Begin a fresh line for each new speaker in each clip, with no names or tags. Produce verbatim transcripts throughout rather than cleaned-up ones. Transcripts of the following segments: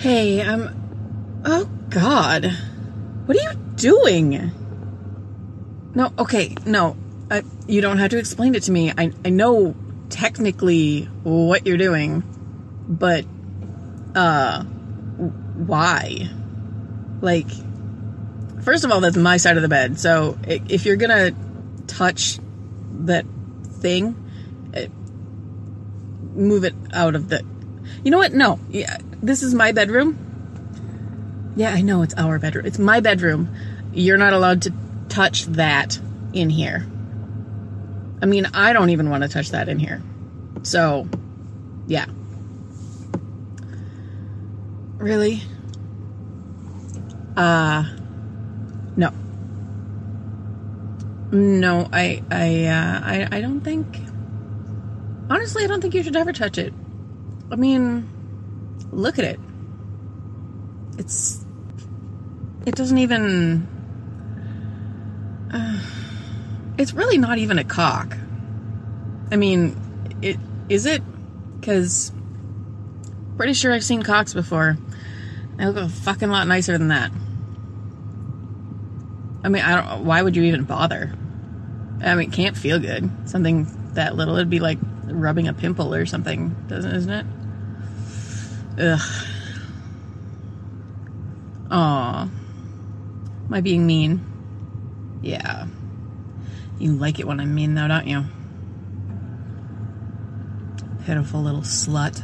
Hey, um, oh God, what are you doing? No, okay, no, uh, you don't have to explain it to me. I, I know technically what you're doing, but, uh, why? Like, first of all, that's my side of the bed, so if you're gonna touch that thing, move it out of the... You know what? No. Yeah, this is my bedroom. Yeah, I know it's our bedroom. It's my bedroom. You're not allowed to touch that in here. I mean, I don't even want to touch that in here. So, yeah. Really? Uh, no. No, I, I, uh, I, I don't think... Honestly, I don't think you should ever touch it. I mean, look at it. It's... It doesn't even... Uh, it's really not even a cock. I mean, it is it? Because pretty sure I've seen cocks before. They look a fucking lot nicer than that. I mean, I don't... Why would you even bother? I mean, it can't feel good. Something that little, it'd be like rubbing a pimple or something, doesn't isn't it? Ugh. Aw. Am I being mean? Yeah. You like it when I'm mean though, don't you? Pitiful little slut.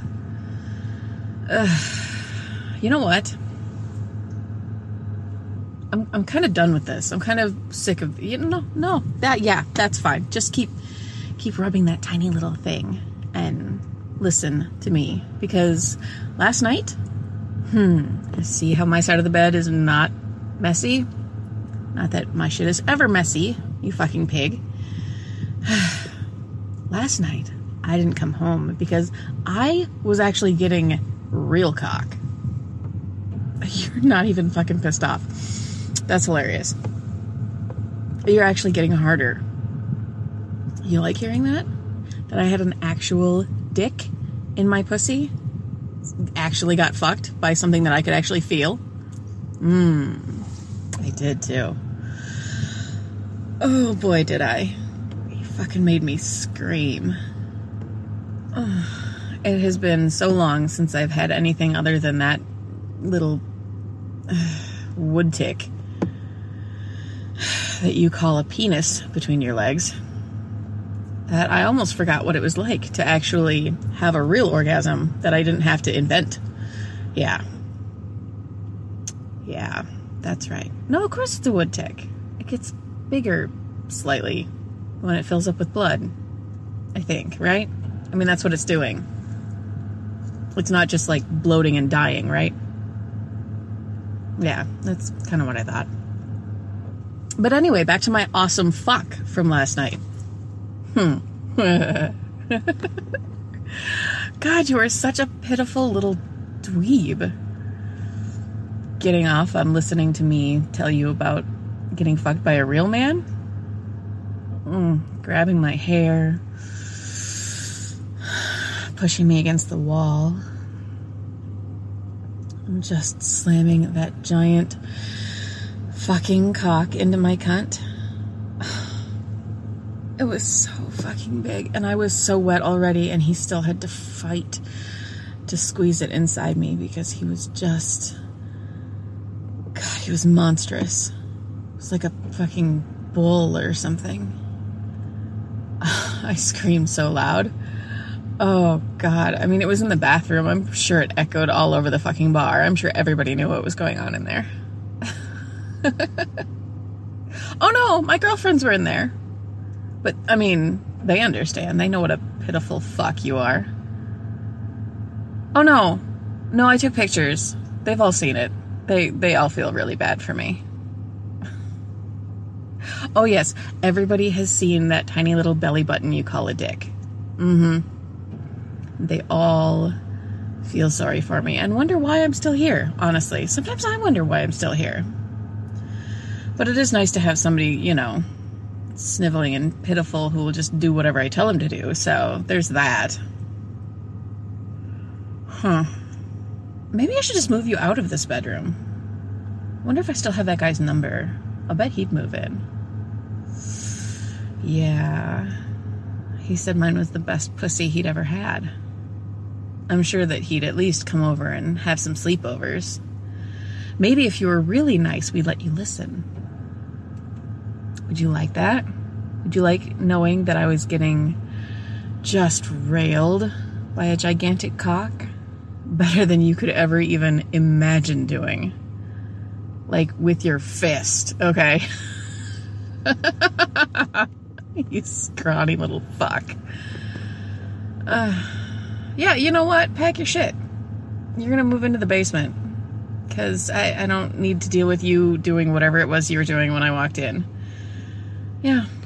Ugh. You know what? I'm I'm kind of done with this. I'm kind of sick of... You know, no. That, yeah, that's fine. Just keep... keep rubbing that tiny little thing and listen to me, because last night, hmm, see how my side of the bed is not messy? Not that my shit is ever messy, you fucking pig. Last night, I didn't come home because I was actually getting real cock. You're not even fucking pissed off. That's hilarious. You're actually getting harder. You like hearing that? That I had an actual dick in my pussy? Actually got fucked by something that I could actually feel? Mmm. I did too. Oh boy, did I. You fucking made me scream. Oh, it has been so long since I've had anything other than that little uh, wood tick that you call a penis between your legs, that I almost forgot what it was like to actually have a real orgasm that I didn't have to invent. Yeah. Yeah, that's right. No, of course it's a wood tick. It gets bigger slightly when it fills up with blood, I think, right? I mean, that's what it's doing. It's not just like bloating and dying, right? Yeah, that's kind of what I thought. But anyway, back to my awesome fuck from last night. Hmm. God, you are such a pitiful little dweeb. Getting off on listening to me tell you about getting fucked by a real man? Mm, grabbing my hair. Pushing me against the wall. I'm just slamming that giant fucking cock into my cunt. It was so fucking big, and I was so wet already, and he still had to fight to squeeze it inside me because he was just... God, he was monstrous. It was like a fucking bull or something. I screamed so loud. Oh, God. I mean, it was in the bathroom. I'm sure it echoed all over the fucking bar. I'm sure everybody knew what was going on in there. Oh, no, my girlfriends were in there. But, I mean, they understand. They know what a pitiful fuck you are. Oh, no. No, I took pictures. They've all seen it. They, they all feel really bad for me. Oh, yes. Everybody has seen that tiny little belly button you call a dick. Mm-hmm. They all feel sorry for me and wonder why I'm still here, honestly. Sometimes I wonder why I'm still here. But it is nice to have somebody, you know, sniveling and pitiful who will just do whatever I tell him to do. So there's that. Huh. Maybe I should just move you out of this bedroom. Wonder if I still have that guy's number. I'll bet he'd move in. Yeah. He said mine was the best pussy he'd ever had. I'm sure that he'd at least come over and have some sleepovers. Maybe if you were really nice, we'd let you listen. Would you like that? Would you like knowing that I was getting just railed by a gigantic cock? Better than you could ever even imagine doing. Like with your fist, okay? You scrawny little fuck. Uh, yeah, you know what? Pack your shit. You're gonna move into the basement. Because I, I don't need to deal with you doing whatever it was you were doing when I walked in. Yeah.